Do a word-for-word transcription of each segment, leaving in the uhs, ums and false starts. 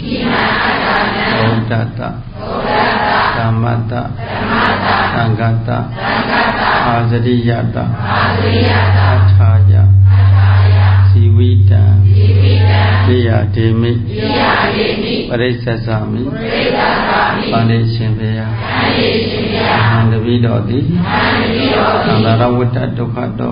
Bodhata Dhammata Sangata Asariyata Athaya Sivita Viya Demi Parisasami Pandeshinveya Mandavidodi Sandaravutta Dukhato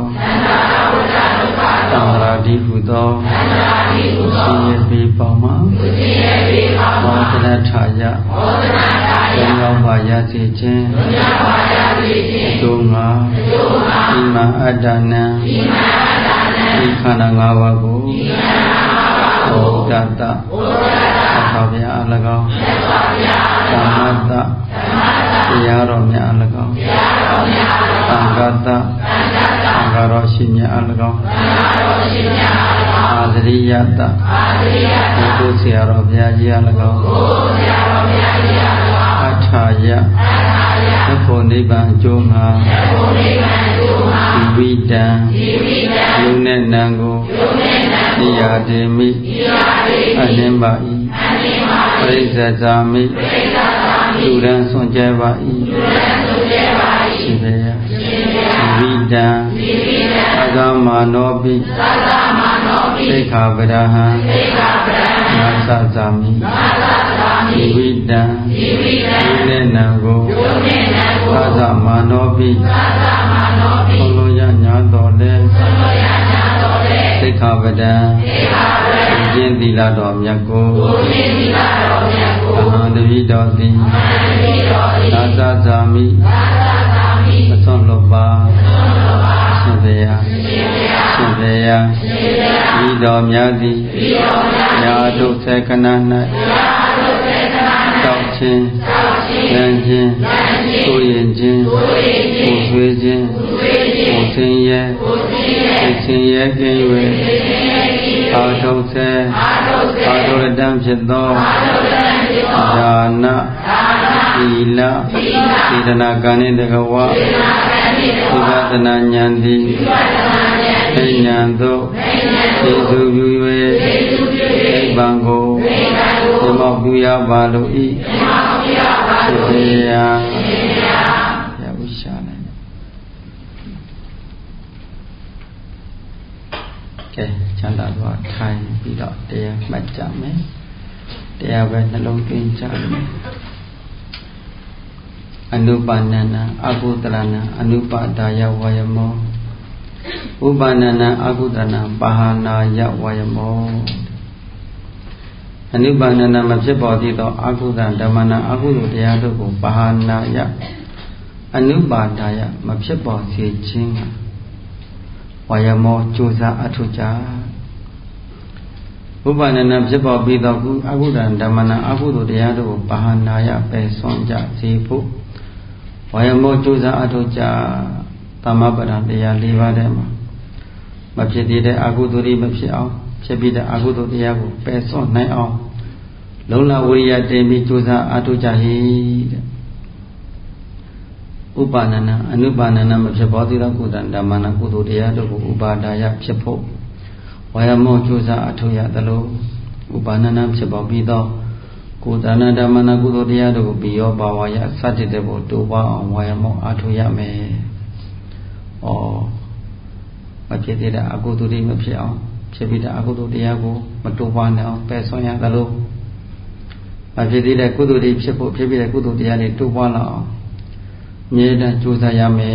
Sandaradi Hudo Siyepi Pama Modana Thaya Dhammayavaya Sichin Dunga Ima Adana Ikhana Ngavagu Bodhata Athavya Alagao Dhammata Tiyaromya Alagao Sangata Sangaroshinya Alagao Asariyata Buddhu Siyaromya Alagao Athaya Nepho Nibbana Junga Divida Yune Nango Niya Demi Anembai Parisasami Sudan Sonjavai Siveya Sivida Agama Nobi Sekha Vadaha Nasasami Sivida Yune Nango Agama Nobi Soloya Nyadole Sekha Vadaha Ujin Dilado Myako Ahandavidodi Nasasami Ason Lopa Siveya Siveya Vido Myadi Yadu Sekanana Sauchin Nanjin Suyenjin Uswejin Usinye Usinye Genwe Adose Adoradam Chito Dana Ila Sidana Gani Dagawa Sivatana Nyandi Nyando Yesu Yue Bango Yamabuya Baloi Siveya Yavishana Okay, chanda dua Thai Bila dia macam ni Dia bernalong kincang Anupanana Agutrana Anupadaya Vayamo Upanana Agutrana Bahana Vayamo Anupanana Mapsipodito Agutrana Damana Agudaya Duku Bahana Anupadaya Mapsipodi Chinga Vayamo Chusa Atuja Upanana Mapsipodito Agutrana Damana Agudaya Duku Bahana Pesonja Sipu Vayamo Chusa Atuja Tamapada Daya Livadema Mapsipide Aguduri Mapsiao Chepide Agudaya Peson Nao Lola Uriya Demi Chusa Atujahi Upanana Anupanana Mapsipodito Kudan Damana Kududaya Duku Ubadaya Psipo Vayamo Chusa Atuya Dalo Upanana Mapsipodito Kudana Damana Kududaya Duku Biyo Bawaya Satidebo Duba Vayamo Atuya Me Oh Mapsipide Aguduri Mapsiao Chepide Agudaya Matuwana Pesonya Dalo Mapsipide Kuduri Psipo Chepide Kududaya Duwana Nyeda Chusa Yame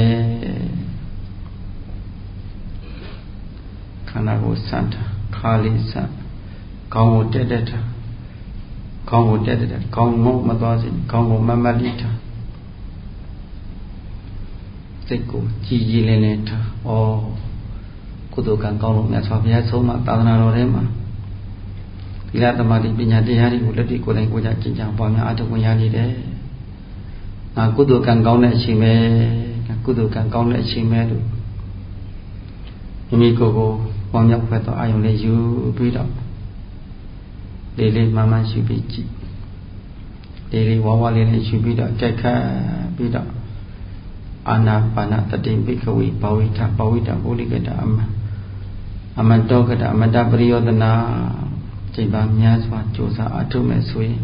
Kanago Santa Kali Santa Kongo Dedeta Kongo Dedeta Kongo Magazi Kongo Mamalita Seko Jiji Leneta Oh Kutukan Kongo Nyaswabya Soma Tadana Rorema Ila Tamadi Pinyati Hari Ulati Kureng Kuja Cinjang Pamya Atu Kunyali De Kutukan Kongo Chime Kutukan Kongo Chime Imi Koko Pamya Kweto Ayong Le Yu Bida Lele Mama Shubiji Lele Wawa Lele Shubida Keka Bida Anapana Tatim Bikawi Pawita Pawita Uligada Amma Amantokada Amanda Priyodana ချိန်ပါများစွာကြိုးစားအထုမဲ့ဆိုရင်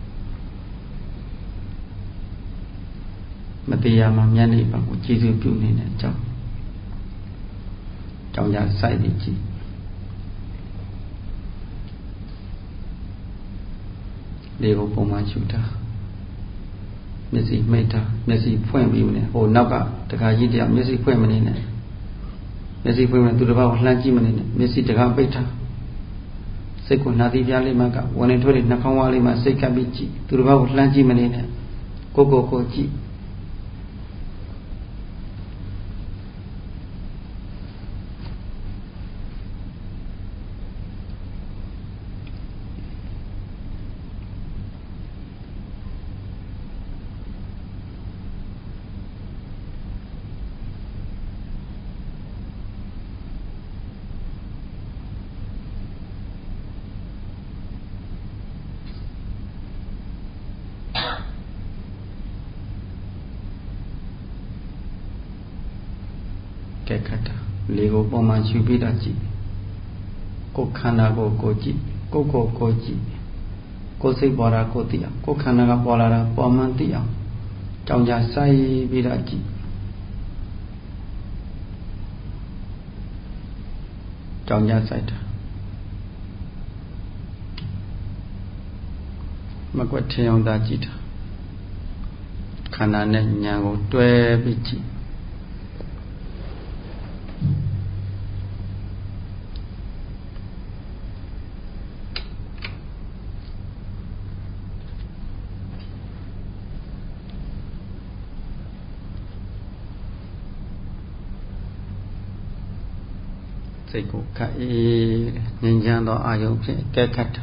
မတရားမှမျက်နှာပါကိုကျေးဇူးပြုနေတဲ့အကြောင်းကြောင့်ကြစိုက်ပြီးကြည့်လေကိုပုံမှန်ရှုတာမျက်စိမိတ်တာမျက်စိဖွင့်ပြီးနေဟိုနောက်ကတခါကြီးတယောက်မျက်စိဖွင့်မနေနဲ့မျက်စိဖွင့်မှသူတစ်ပါးကိုလှမ်းကြည့်မနေနဲ့မျက်စိတကားပိတ်ထားစိတ်ကိုနှာသီးပြားလေးမှကဝင်နေထွက်နေနှာခေါင်းဝါးလေးမှစိတ်ကပ်ပြီးကြည့်သူတစ်ပါးကိုလှမ်းကြည့်မနေနဲ့ကိုကိုကိုကြည့်ကဲခတ်တာလေကိုပုံမှန်ရှုပြီးတာကြည့်ကိုခန္ဓာကိုကိုကြည့်ကိုကိုကိုကြည့်ကိုစိတ်ပေါ်တာကိုသိအောင်ကိုခန္ဓာကပေါ်လာတာပေါ်မှန်သိအောင်ကြောင်ကြစိုက်ပြီးတာကြည့်ကြောင်ကြစိုက်တာမကွက်ထင်အောင်သာကြည့်တာခန္ဓာနဲ့ဉာဏ်ကိုတွဲပြီးကြည့်စိတ်ကိုခတ်အေးငြိမ်းချမ်းသောအာယုံဖြင့်ကဲခတ်တာ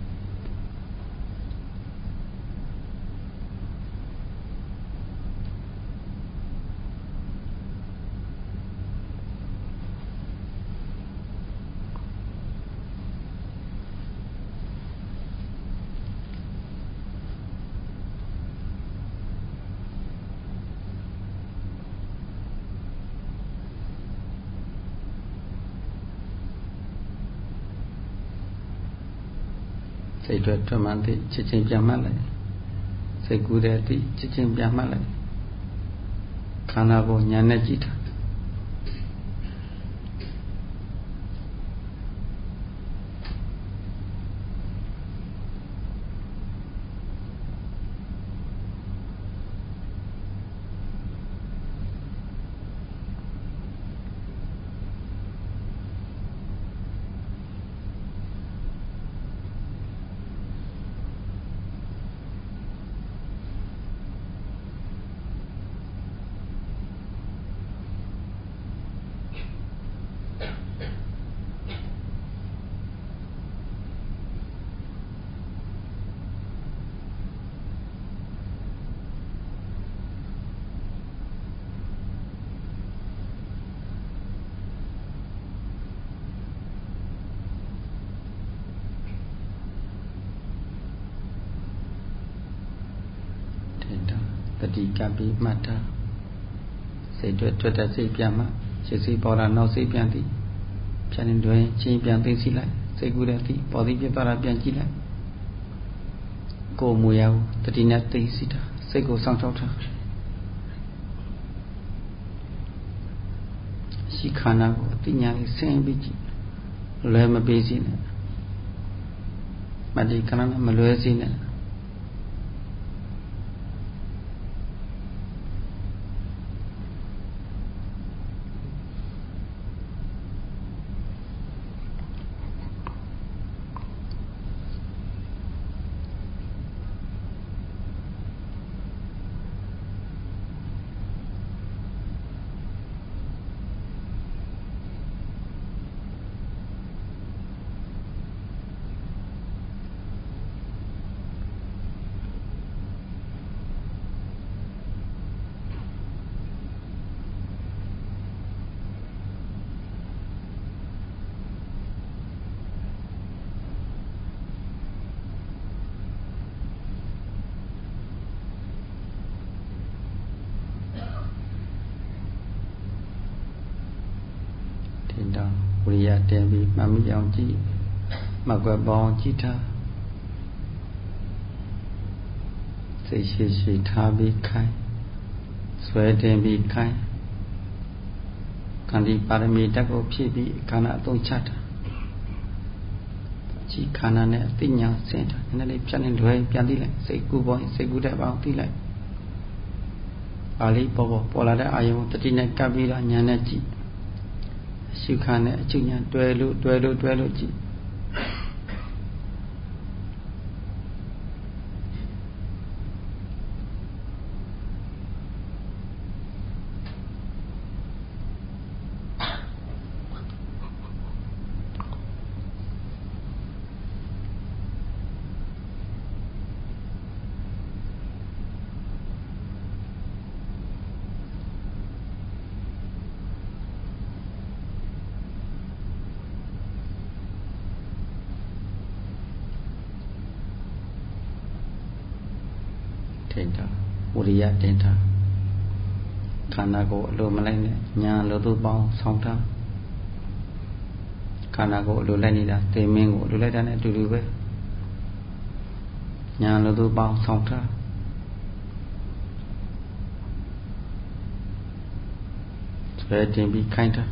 စိတ်တွေထွက်မှန်းသိချက်ချင်းပြန်မှတ်လိုက်စိတ်ကူးတဲ့အသည့်ချက်ချင်းပြန်မှတ်လိုက်ခန္ဓာကိုညာနဲ့ကြည့်တာတတိကပ်ပြီးမှတ်တာစိတ်တွေထွက်တဲ့စိတ်ပြန်မှစိတ်စိတ်ပေါ်တာနောက်စိတ်ပြန်သည်ဖြတ်နေတွင်ချင်းပြန်သိသိလိုက်စိတ်ကူးတဲ့သည်ပေါ်သည်ပြသွားတာပြန်ကြည့်လိုက်ကိုယ်မူရဘူးတတိနဲ့သိသိတာစိတ်ကိုစောင့်ရှောက်တာရှိခန္ဓာကိုအတိညာလေးဆင်းပြီးကြည့်လွယ်မပေးစီနဲ့မတိခန္ဓာမလွယ်စီနဲ့ဝိရိယတင်ပြီးမှတ်မိအောင်ကြည့် mặc quần bóng chỉ tha sẽ sẽ sẽ tha bị khai xoay đen bị khai khăn đi parami đắc ô phía bị khăn ạ tôn chát chỉ khăn ạ này tin nhau sẽ thôi nên đây cho nên đuôiပြန်đi lại sẽ cú bóng sẽ cú đại bảo đi lại ali bỏ bỏ bỏ lại đã ai cũng tự nhiên cái bị là nhà này chỉ siêu khăn này chữ nhà đuôi lú đuôi lú đuôi lú chỉ Uriya Denta khana ko lo malai ne nya lo tu paung saung tha khana ko lo lai ni da te min ko lo lai da ne a tu tu be nya lo tu paung saung tha swe tin bi khain tha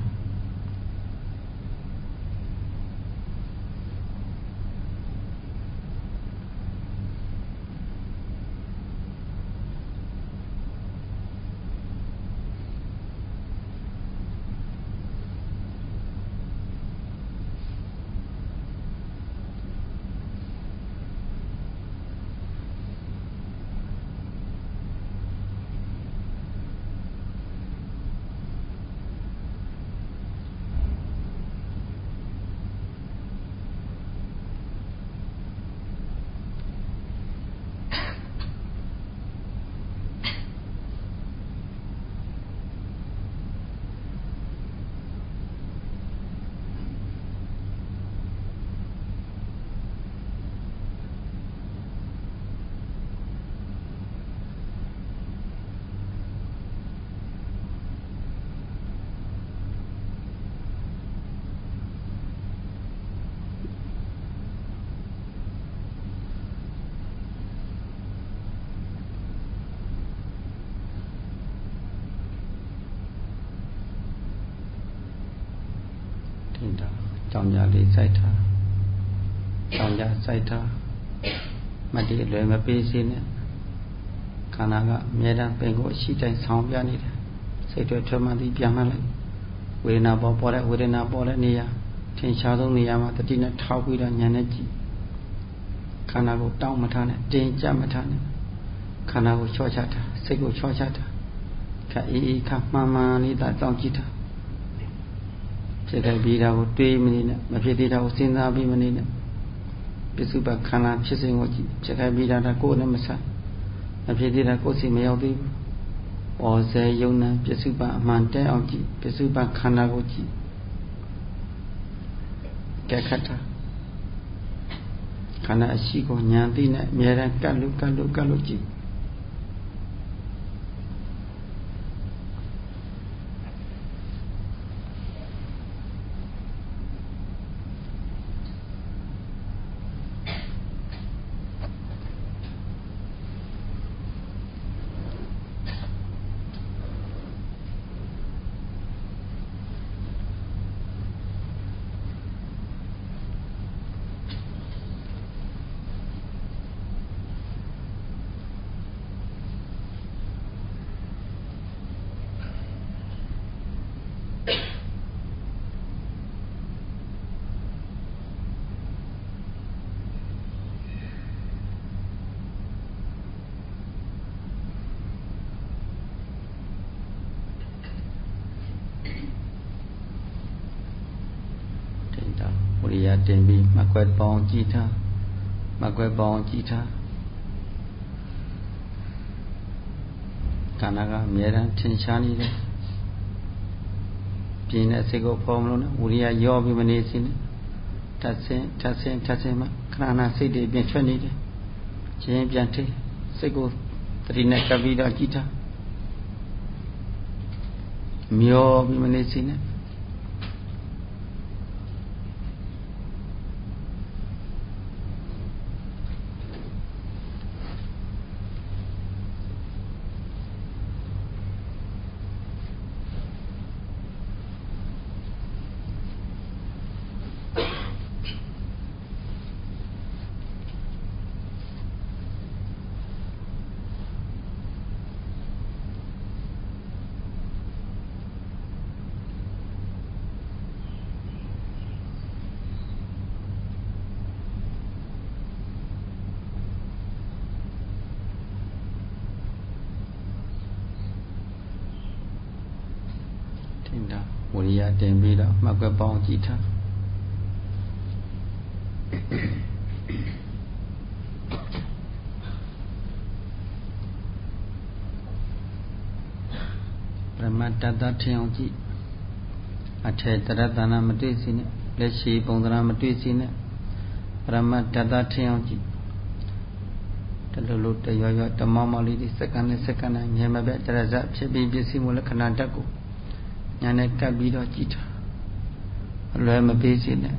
trong nhà đi sai tha trong nhà sai tha mà đi luyện mà bê xin á khả năng á nghe đang bên gỗ xí chạy sóng bia này sai tuổi cho mà đi bia mà lại về nào bỏ bỏ lại về nào bỏ lại nia trên sao đông nia mà tự nhiên tháo quy ra nhà này chỉ khả năng của tao mà thằng này trên cha mà thằng này khả năng của cho cha thà sai của cho cha thà cả ý ý khả mà mà đi tại trong chỉ thàဖြစ်တဲ့ပြီးတာကိုတွေးမနေနဲ့မဖြစ်သေးတာကိုစဉ်းစားပြီးမနေနဲ့ပစ္စုပန်ခန္ဓာဖြစ်စဉ်ကိုကြည့်ဖြစ်ခဲ့ပြီးတာကကိုယ်နဲ့မဆိုင်မဖြစ်သေးတာကိုယ်စီမရောက်သေးဘူး။ပေါ်စေယုံနာပစ္စုပန်အမှန်တဲအောင်ကြည့်ပစ္စုပန်ခန္ဓာကိုကြည့်ကဲခတ်တာခန္ဓာအရှိကိုဉာဏ်သိနဲ့အမြဲတမ်းကတ်လို့ကတ်လို့ကတ်လို့ကြည့်တင်ပြီးမကွယ်ပေါင်းကြည့်ထားမကွယ်ပေါင်းကြည့်ထားခန္ဓာကအမြဲတမ်းထင်ရှားနေတယ်ပြင်းတဲ့စိတ်ကိုဖော်မလို့နဲ့ဝိရိယရောပြီးမနေစီနဲ့ထပ်ဆင်းထပ်ဆင်းထပ်ဆင်းမှခဏနာစိတ်တွေပြင်ထွက်နေတယ်ချင်းပြန်ထိစိတ်ကိုတတိနဲ့ကပ်ပြီးတော့ကြည့်ထားမျောပြီးမနေစီနဲ့ဝိရိယတင်ပြီးတော့မှတ်ကွက်ပေါင်းကြည့်ထားပရမတ္တတထင်အောင်ကြည့်အထေတရတနာမတွေ့စီနဲ့လက်ရှိပုံသဏ္ဍာန်မတွေ့စီနဲ့ပရမတ္တတထင်အောင်ကြည့်တလူလူတရွရွတမောမောလေးဒီစက္ကန့်နဲ့စက္ကန့်နဲ့ငယ်မပြတ်ကြရစဖြစ်ပြီးပစ္စည်းမူလက္ခဏာဓာတ်ကိုညာနဲ့ကပ်ပြီးတော့ကြည့်တာအလွယ်မပေးစီနဲ့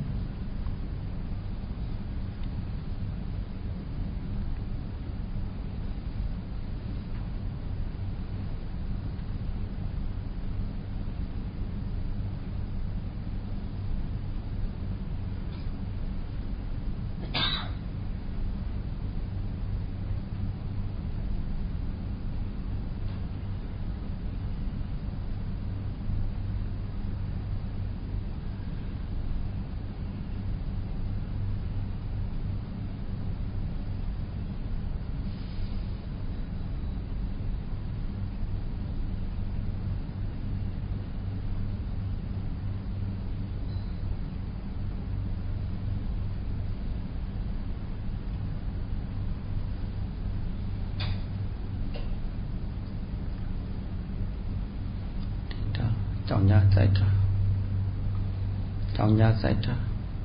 ကြောင်းညာစိုက်တာကြောင်းညာစိုက်တာ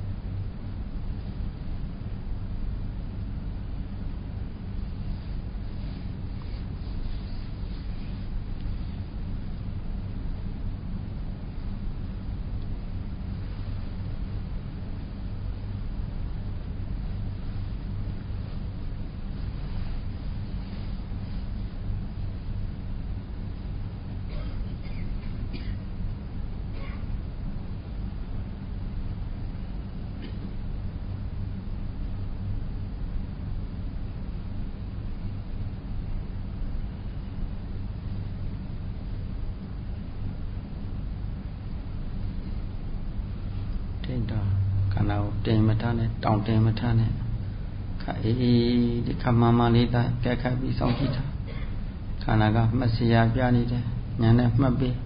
ခန္ဓာကိုတင်မထားနဲ့တောင်းတင်မထားနဲ့ခါအေးဒီခါမှမှလေးတိုင်းကဲခတ်ပြီးစောင့်ကြည့်တာခန္ဓာကမှတ်စရာပြနေတယ်ညာနဲ့မှတ်ပြီး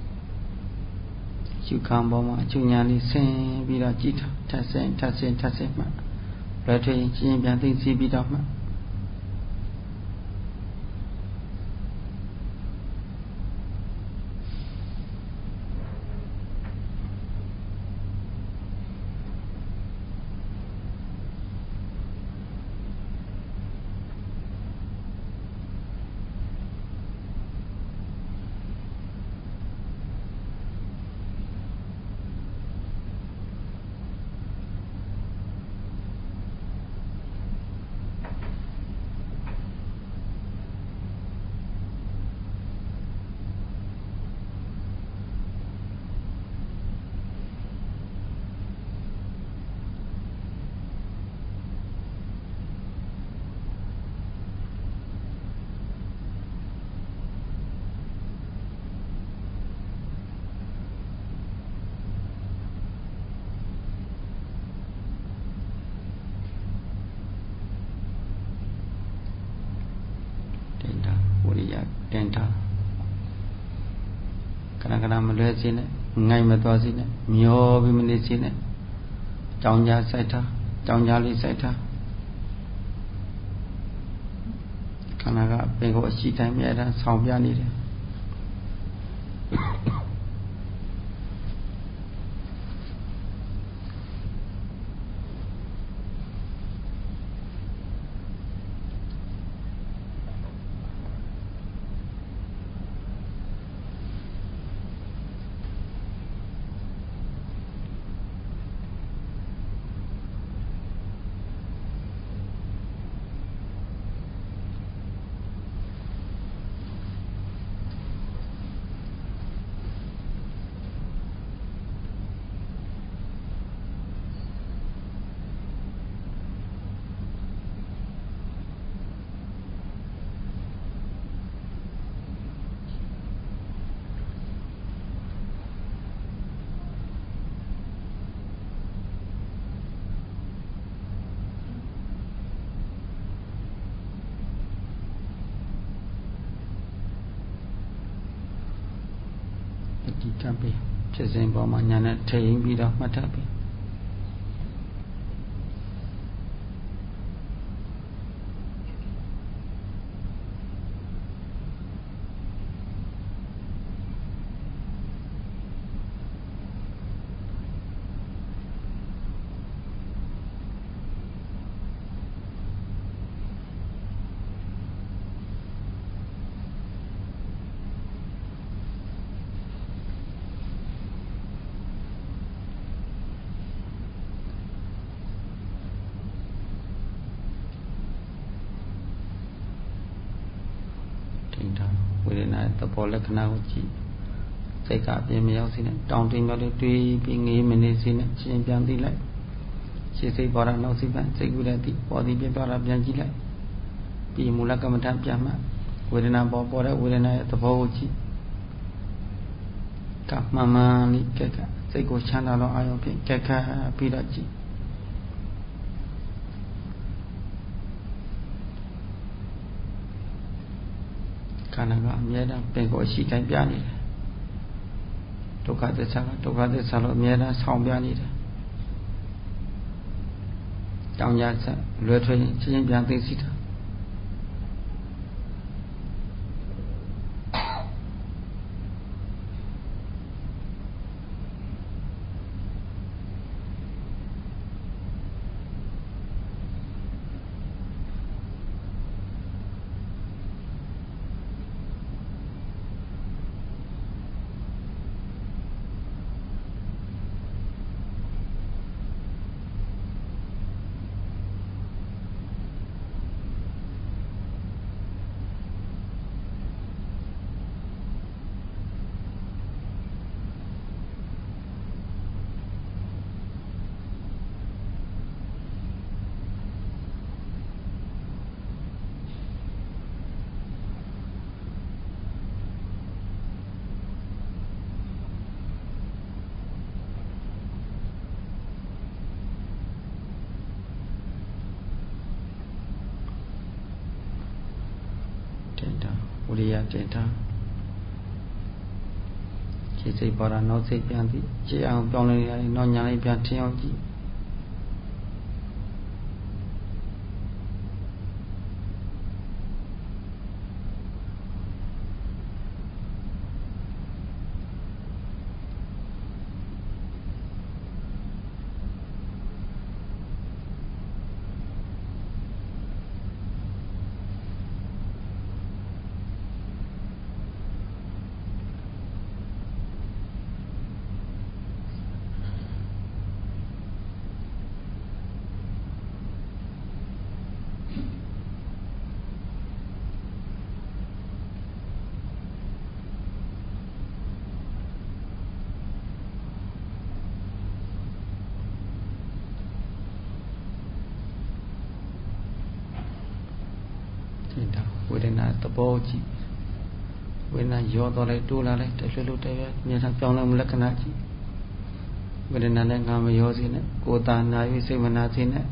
ရှုခံပေါ်မှာအချုပ်ညာလေးဆင်းပြီးတော့ကြည့်တာထပ်ဆင်းထပ်ဆင်းထပ်ဆင်းမှလွယ်ထွေရင်ချင်းပြန်သိသိပြီးတော့မှတင်တာခဏခဏမလွဲစေနဲ့ငိုက်မသွားစေနဲ့မျောပြီးမနေစေနဲ့ကြောင်းကြားစိုက်ထားကြောင်းကြားလေးစိုက်ထားခန္ဓာကပင်ကိုအရှိတိုင်းမြဲတမ်းဆောင်ပြနေတယ်ဒီကပ်ပြီးဖြစ်စဉ်ပေါ်မှာညာနဲ့ထိန်ပြီးတော့မှတ်ထားပြီဝေဒနာသဘောလက္ခဏာကိုကြည့်စိတ်ကအပြင်းမရောက်စေနဲ့တောင်းတင်းမြောက်တွေတွေးပြီးငေးမနေစေနဲ့ရှင်းပြန်သိလိုက်ရှေ့စိတ်ပေါ်တာနောက်စိတ်ပြန်စိတ်ကူးတဲ့တိပေါ်သည်ပြပြတာပြန်ကြည့်လိုက်ပြီးမူလကမ္မဋ္ဌာန်းပြန်မှဝေဒနာပေါ်ပေါ်တဲ့ဝေဒနာရဲ့သဘောကိုကြည့်ကမှန်မှန်လေးကြက်ကစိတ်ကိုချမ်းသာတော့အာရုံဖြင့်ကြက်ခတ်ပြီးတော့ကြည့်ခန္ဓာကအမြဲတမ်းပင်ကိုရှိတိုင်းပြနေတယ်ဒုက္ခသစ္စာကဒုက္ခသစ္စာလို့အမြဲတမ်းဆောင်ပြနေတယ်တောင်းကြဆက်လွယ်ထွေးချင်းချင်းပြန်သိစီတာဝိရိယတင်ထားခြေစိတ်ပေါ်တာနောက်စိတ်ပြန်ပြီးခြေအောင်ပြောင်းလဲရတယ်နောက်ညာလေးပြန်ထင်းအောင်ကြည့်ဝေဒနာသဘောကြည့်ဝေဒနာရောတော့လိုက်တိုးလာလိုက်တလှလို့တည်းပဲမြင်တာပြောင်းလဲမှုလက္ခဏာကြည့်ဝေဒနာနဲ့ငါမရောစေနဲ့ကိုယ်သာနာ၍စိတ်မနာစေနဲ့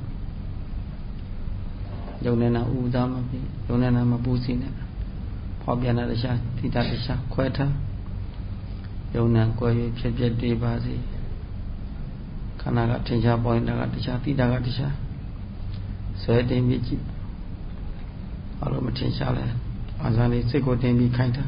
ယုံနေတာဥဒါမဖြစ်ယုံနေတာမပူစေနဲ့ဖောက်ပြန်တဲ့တရားတိတတရားခွဲထားယုံနာကိုယ်ရဖြစ်ဖြစ်တည်ပါစေခန္ဓာကထင်ရှားပေါ်နေတာကတရားတိတာကတရားဆွဲတင်ပြီးကြည့်ဘာလို့မထင်ရှားလဲအာဇာလေးစိတ်ကိုတင်ပြီးခိုင်းတာ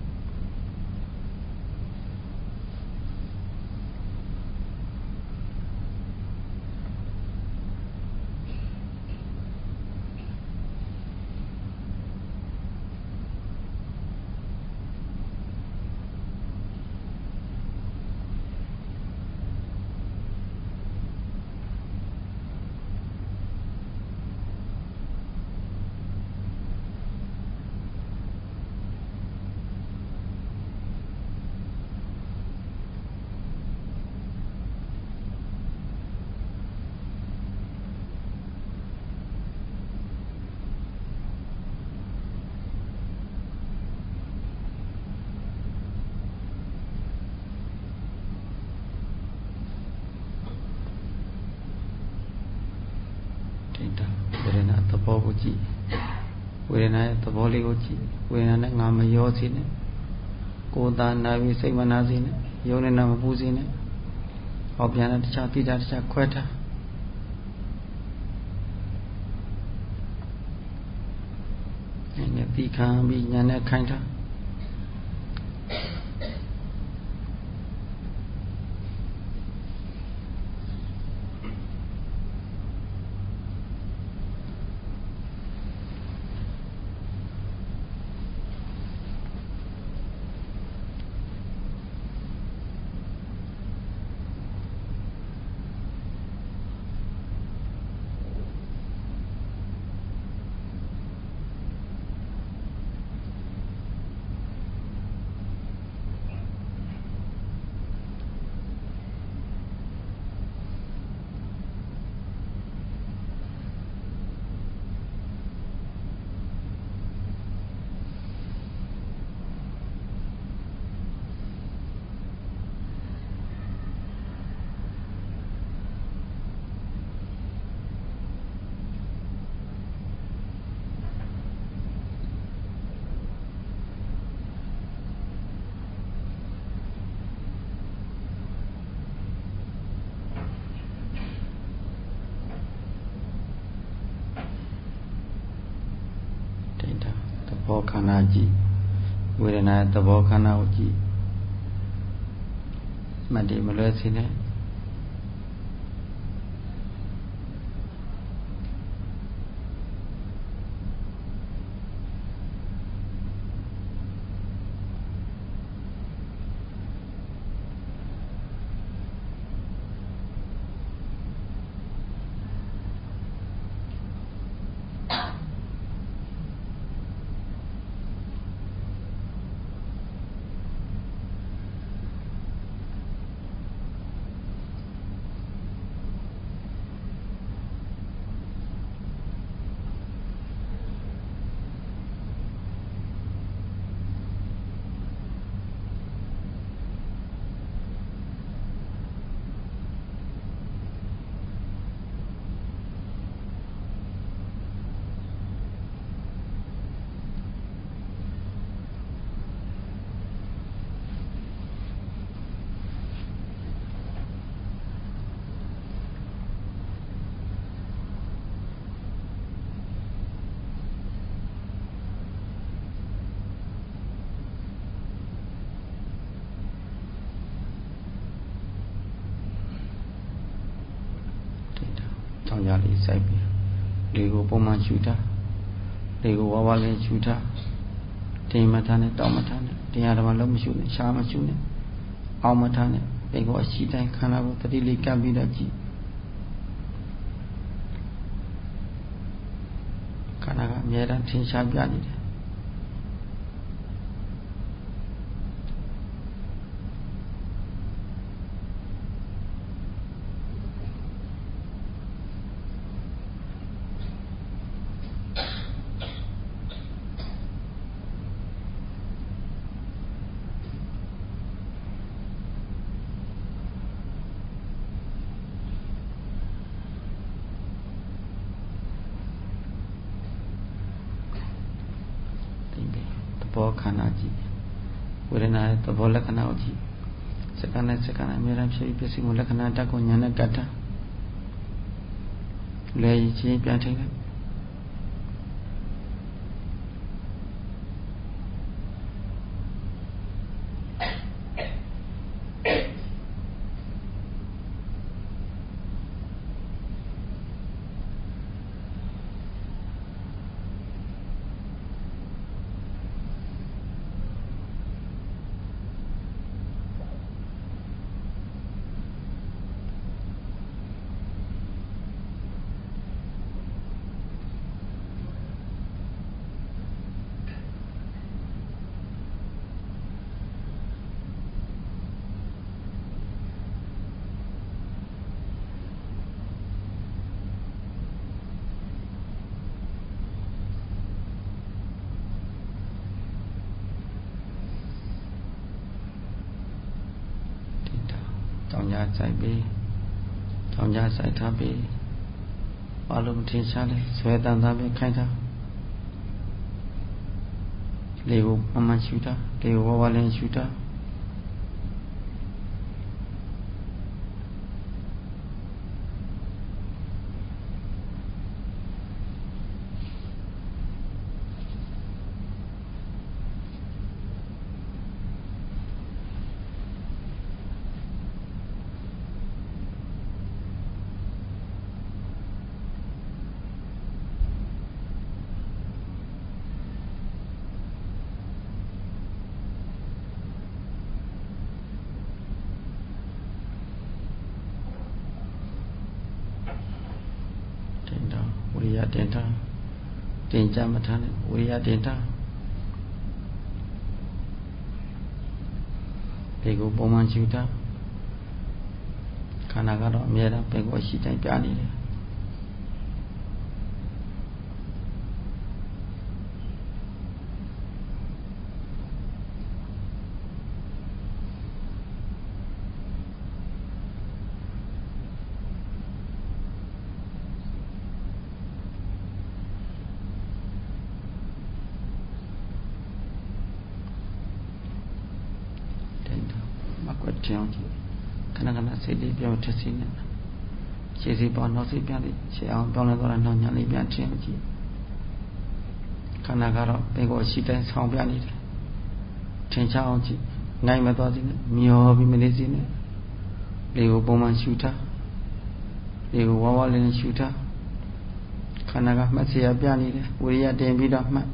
ဝေဒနာသဘောကိုကြည့်ဝေဒနာရဲ့သဘောလေးကိုကြည့်ဝေဒနာနဲ့ငါမရောစေနဲ့ကိုယ်သာနာပြီးစိတ်မနာစေနဲ့ယုံနဲ့နာမပူစင်းနဲ့ဟောပြန်တဲ့တခြားတိတာတခြားခွဲထားအဲ့နဲ့တိခံပြီးညာနဲ့ခိုင်းထားဘောခန္ဓာကြည့်ဝေဒနာသဘောခန္ဓာကိုကြည့်မတည်မလွဲစေနဲ့ကြောင်းကြလေးစိုက်ပြီးလေကိုပုံမှန်ရှူထားလေကိုဝါဝါလေးရှူထားတင်မထားနဲ့တောင်းမထားနဲ့တရားဓမ္မလုံးမရှူနဲ့ရှားမရှူနဲ့အောင်မထားနဲ့ဒီကိုအရှိတိုင်းခန္ဓာကိုတတိလေးကပ်ပြီးတော့ကြည့်ခန္ဓာကအမြဲတမ်းထင်ရှားပြနေတယ်ဘောခန္ဓာကြည့်ဝေဒနာရဲ့သဘောလက္ခဏာကိုကြည့်စက္ကန့်နဲ့စက္ကန့်အမြဲတမ်းဖြစ်ပြီးဖြစ်စီမှုလက္ခဏာတက်ကိုညာနဲ့ကတ်တာလဲရည်ချင်းပြန်ထိလိုက်ကြောင်းကြဆိုင်ပြီးကြောင်းကြဆိုင်ထားပြီးဘာလို့မထင်ရှားလဲဆွဲတန်သားပဲခိုင်းထားလေကိုမှန်မှန်ရှူတာလေကိုဝါဝါလေးရှူတာတင်ထားတင်ကြမထားနဲ့ဝိရိယတင်ထားဒီကိုပုံမှန်ရှုထားခန္ဓာကတော့အမြဲတမ်းပင်ကိုရှိတိုင်းပြနေတယ်ခဏခဏစိတ်လေးပြောင်းထက်စီနဲ့ခြေစီပေါ်နောက်စိတ်ပြန်လေးခြေအောင်ပြောင်းလဲသွားတဲ့နောက်ညာလေးပြန်ထင်းကြည့်ခန္ဓာကတော့ပင်ကိုရှိတိုင်းဆောင်းပြနေတယ်ထင်ရှားအောင်ကြည့်နိုင်မသွားစေနဲ့မျောပြီးမနေစေနဲ့လေကိုပုံမှန်ရှုထားလေကိုဝါဝါလေးနဲ့ရှုထားခန္ဓာကမှတ်စီရပြနေတယ်ဝိရိယတင်ပြီးတော့မှတ်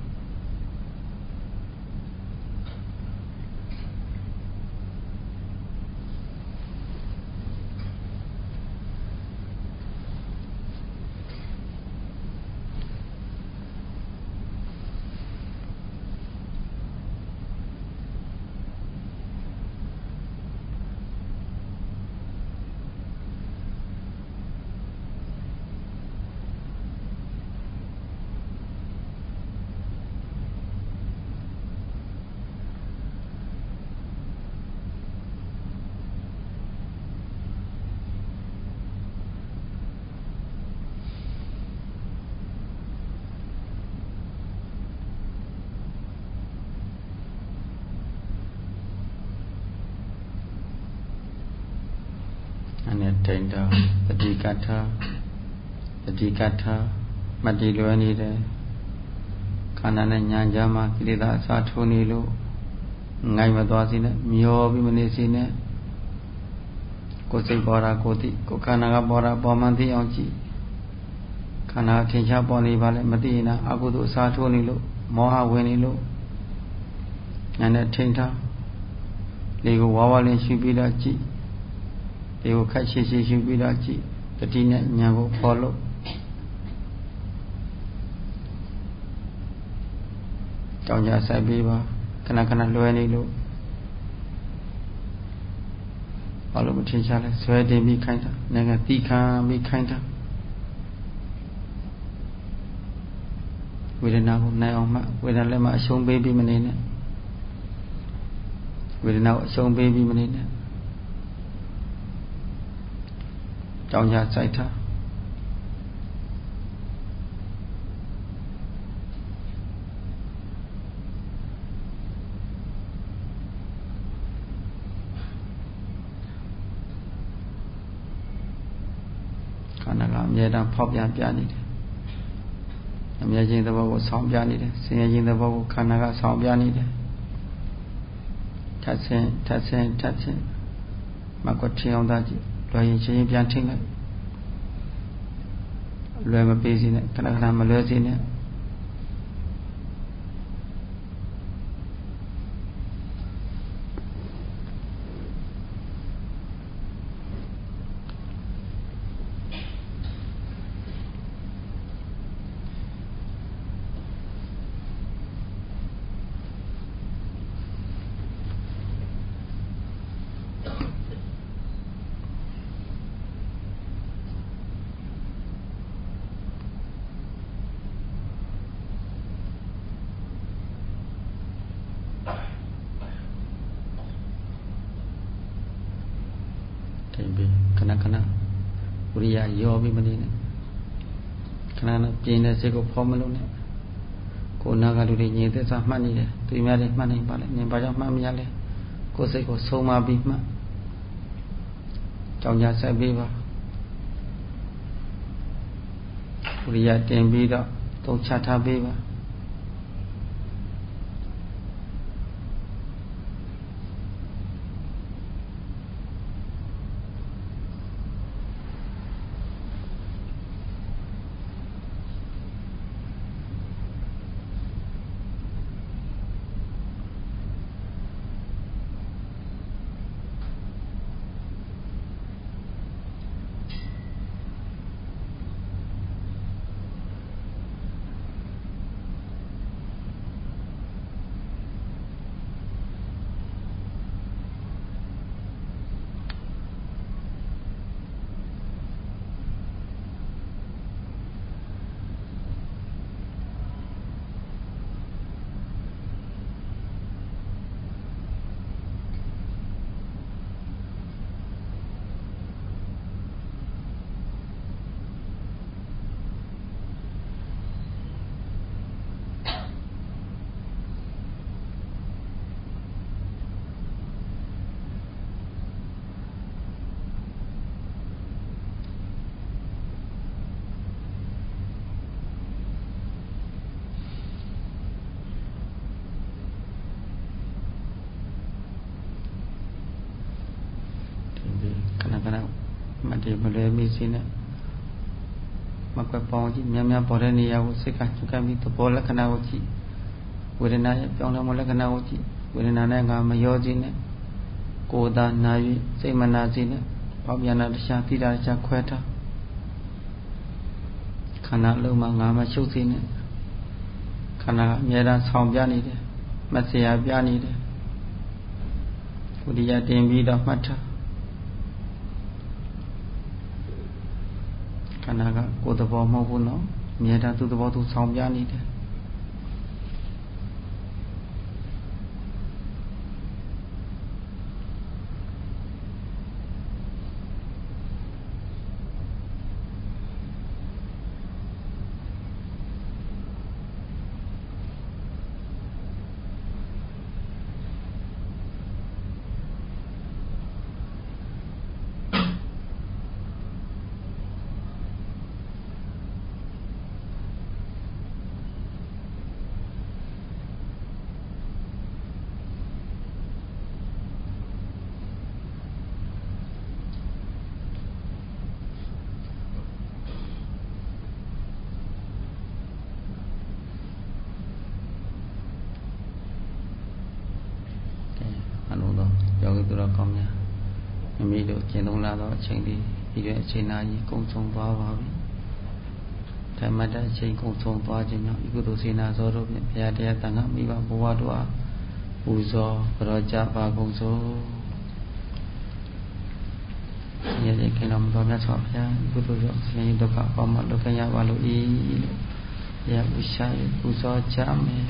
တိန်တာပฏิကထာပฏิကထာမတည်လွယ်နေတယ်ခန္ဓာနဲ့ညာကြမှာကိလေသာအစာထိုးနေလို့ငိုင်မသွားစေနဲ့မျောပြီးမနေစေနဲ့ကိုယ်စိတ်ပေါ်တာကိုသိကိုယ်ခန္ဓာကပေါ်တာပေါ်မှန်သိအောင်ကြည့်ခန္ဓာထင်ရှားပေါ်နေပါလေမသိရင်အကုသိုလ်အစာထိုးနေလို့မောဟဝင်နေလို့ညာနဲ့ထိန်ထားလေကိုဝါဝါလင်းရှုပြီးတော့ကြည့်ဒီကိုခက်ရှိရှိရှုပြီးတော့ကြည့်တတိနဲ့ညာကိုပေါ်လို့ကြောင်ကြဆိုင်ပြီးပါခဏခဏလွယ်နေလို့ဘာလို့မထင်ရှားလဲဆွဲတင်ပြီးခိုင်းတာနိုင်ငံတိခံပြီးခိုင်းတာဝေဒနာကိုနိုင်အောင်မှဝေဒနာလည်းမအရှုံးပေးပြီးမနေနဲ့ဝေဒနာကိုအရှုံးပေးပြီးမနေနဲ့ကြောင်ကြစိုက်ထားခန္ဓာကအမြဲတမ်းဖောက်ပြန်ပြနေတယ်အမြဲချင်းသဘောကိုဆောင်းပြနေတယ်ဆင်းရဲခြင်းသဘောကိုခန္ဓာကဆောင်းပြနေတယ်ထပ်ဆင်းထပ်ဆင်းထပ်ဆင်းမကွထင်းအောင်သားကြည့်လွယ်ရင်ချင်းချင်းပြန်ထင်းလိုက်လွယ်မပေးစေနဲ့ခဏခဏမလွယ်စေနဲ့ခဏခဏဝိရိယရောပြီးမနေနဲ့ခဏခဏပြင်းတဲ့စိတ်ကိုဖော်မလို့နဲ့ကိုယ်နာကလူတွေညင်သက်သာမှတ်နေတယ်သူများတွေမှတ်နိုင်ပါလေညင်ပါကြောင့်မှတ်မရလဲကိုယ်စိတ်ကိုဆုံးမပြီးမှတ်ကြောင်ကြဆက်ပြီးပါဝိရိယတင်ပြီးတော့သုံးချထားပေးပါဒီမလွယ်မိစေနဲ့မကွက်ပေါင်းကြည့်များများပေါ်တဲ့နေရာကိုစိတ်ကကျွတ်ကပ်ပြီးသဘောလက္ခဏာကိုကြည့်ဝေဒနာရဲ့ပြောင်းလဲမှုလက္ခဏာကိုကြည့်ဝေဒနာနဲ့ငါမရောခြင်းနဲ့ကိုယ်သာနာ၍စိတ်မနာခြင်းနဲ့ဘာပြန်လာတခြားတိတာတခြားခွဲထားခန္ဓာလုံးမှာငါမရှုပ်ခြင်းနဲ့ခန္ဓာအမြဲတမ်းဆောင်ပြနေတယ်မဆရာပြနေတယ်ဝိရိယတင်ပြီးတော့မှတ်ထားခန္ဓာကကိုယ်သဘောမဟုတ်ဘူးနော်အမြဲတမ်းသူ့သဘောသူဆောင်ပြနေတယ်မိတို့ကျင့်သုံးလာတော့အချိန်ဒီဒီရဲ့အချိန်နာကြီးကုံဆုံးသွားပါပြီဓမ္မတအချိန်ကုံဆုံးသွားခြင်းကြောင့်ဤကုသိုလ်စေနာသောတို့ဖြင့်ဘုရားတရားတန်ခါမိဘဘဝတို့အားပူဇော်ကြောကြပါကုန်စို့ဆင်းရဲခင်တော်မူသောမြတ်စွာဘုရားကုသိုလ်ကြောင့်ဆင်းရဲဒုက္ခအပေါင်းမှလွတ်ကင်းရပါလို့ဤလို့ဘုရားဥရှာ၍ပူဇော်ကြမယ်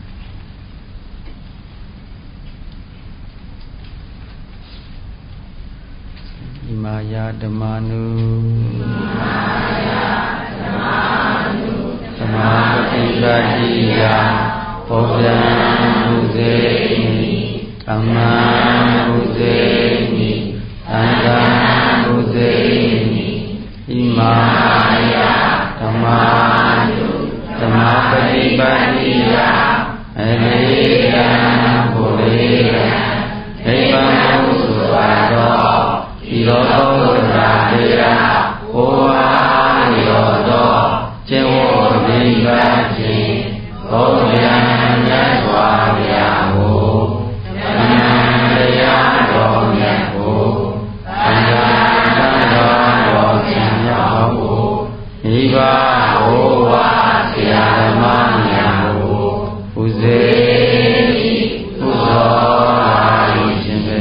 ဣမာယဓမ္မာနုဣမာယဓမ္မာနုဓမ္မပฏิပတ်တိယဘောဇံမုဇေမိဓမ္မမုဇေမိသံဃာမုဇေမိဣမာယဓမ္မာနုဓမ္မပฏิပတ်တိယအရိယံဘုရေယံနိဗ္ဗာန်ကိုဆိုပါတော့ဤသောသောတာတေယဘုရားရောသောကျင့်ဝတ်ပฏิပတ်ခြင်းဘောဓံမြတ်စွာဘုရားကိုဓမ္မတရားတော်မြတ်ကိုသံဃာတန်တော်တော်ဆရာတော်ကိုမိဘဘိုးဝါဆရာဓမ္မများကိုပူဇေပူဇော်ခြင်းပဲ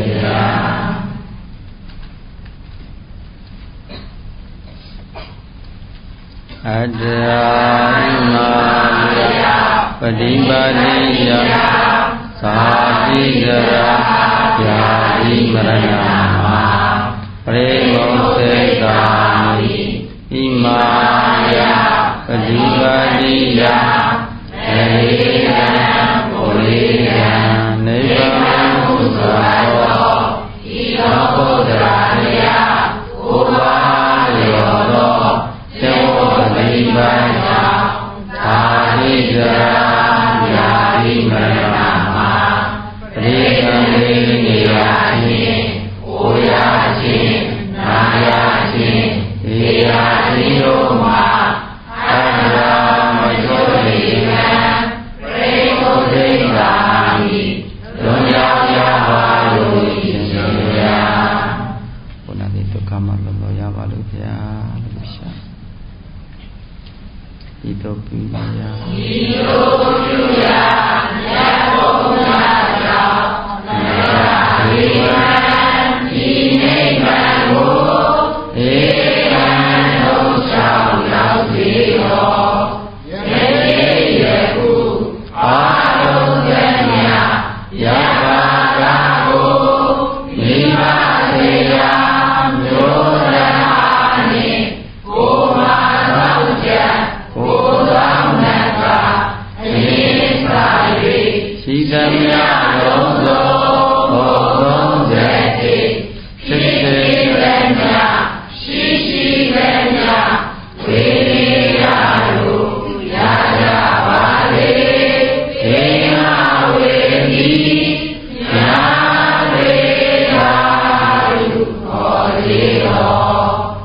အတ္တမာယပฏิပါတိယသာတိကရာယာတိမရဏမာပရိမောစေကာမိဣမာယပฏิပါတိယအရိယံဘုရေယံနိဗ္ဗာန်ကိုဆိုသောဤသောဘုရားတရားဘုရားရောသောသေဝပฏิပါဒသာတိကရာယာတိမရဏမာပရိကံေနေရခြင်းဩရခြင်းနာရခြင်းဒေရခြင်းတို့မှာအတ္တမကျော်နေကံပရိဘုဒ္ဓေကာမိလွန်ရောက်ရပါလို့ရှင်ဗျာဘုရားဒီဒုက္ခမှလွန်လို့ရပါလို့ဗျာလို့ရှာဤသို့ပြုပါရာဤသို့ပြုရာမြတ်ဘုရားကြောင့်မရသေဝံဤနိဗ္ဗာန်ကိုဧကံလုံးဆောင်ရောက်စေတော်ယနေ့ယခုအာရုံသမြယဘာရာကိုမိဘသေရာမျိုးရအားနှင့်ကိုယ်မှာသောချက်ကိုယ်တော်မြတ်ကအင်းစာ၍ရှိသမျှလုံးစုံဘောသုံးချက်ဖြစ်စေသမျှရှိရှိသမျှဝေရလို့ရကြပါလေေငါဝေတိညာဝေသာလူဟောတိတော်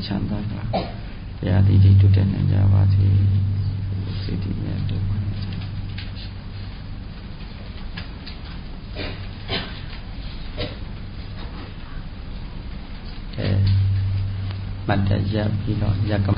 ချမ်းသာကတရားတည်တည်တိုးတက်နိုင်ကြပါစေစိတ်တည်မြဲတို့ပါအဲမတ်တရပြီးတော့ရက